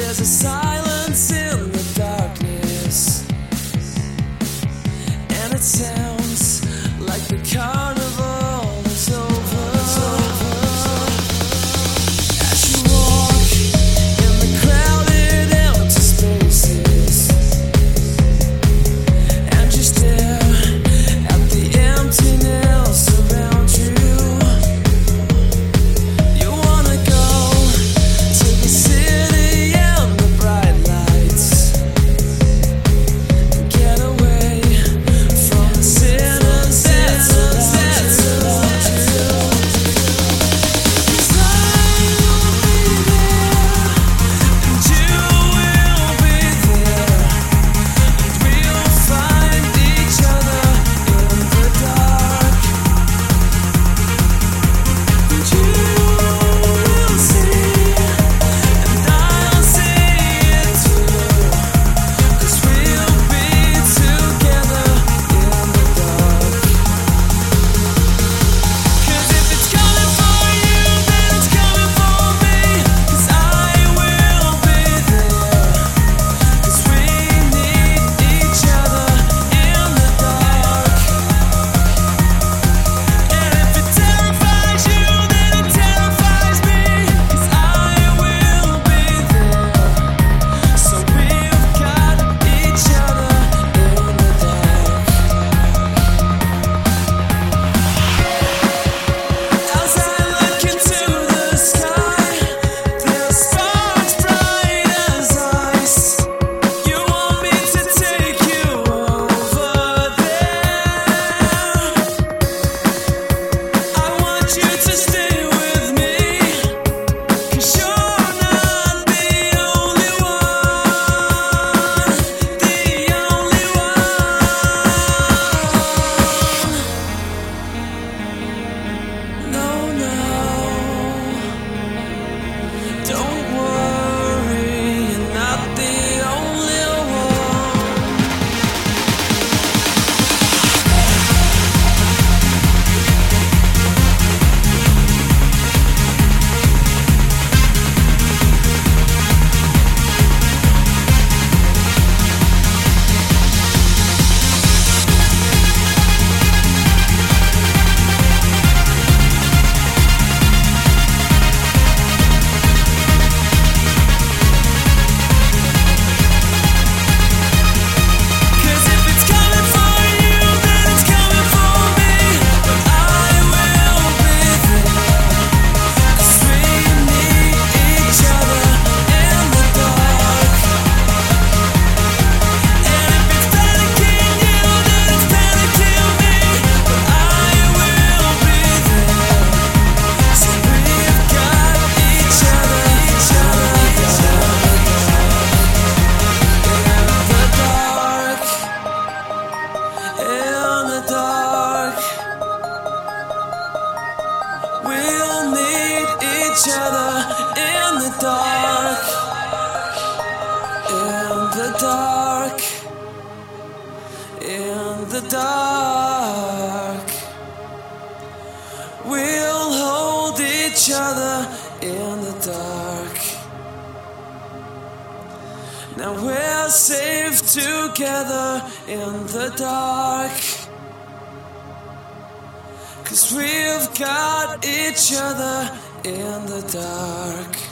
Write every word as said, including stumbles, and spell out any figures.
There's a silence in the darkness, and it sounds like the carnival is over. As you walk in the crowded empty spaces, and you stare at the emptiness around you, you wanna go to the city and the bright lights, and get away from the sinners that surround you. 'Cause I will be there, and you will be there, and we'll find each other in the dark. And you will see, and I'll see it too, 'cause we'll be together in the dark. 'Cause if it's coming for you, then it's coming for me, 'cause I will be there, 'cause we need each other in the dark. And if it terrifies you, then it terrifies me, 'cause I will be there, so we've got each other in the dark. As I look into the sky, there's sparks bright as ice. You want me to take you over there. I want you to stay with me, 'cause you're not the only one, the only one. No, no, don't worry, you're not the only one. Cause if it's coming for you, then it's coming for me, but I will be there, 'cause we need each other in the dark. And if it's panicking you, then it's panicking me, but I will be there, so we've got each other, each other in the dark, in the dark. We'll need each other in the dark, in the dark, in the dark. We'll hold each other in the dark. Now we're safe together in the dark, 'cause we've got each other in the dark.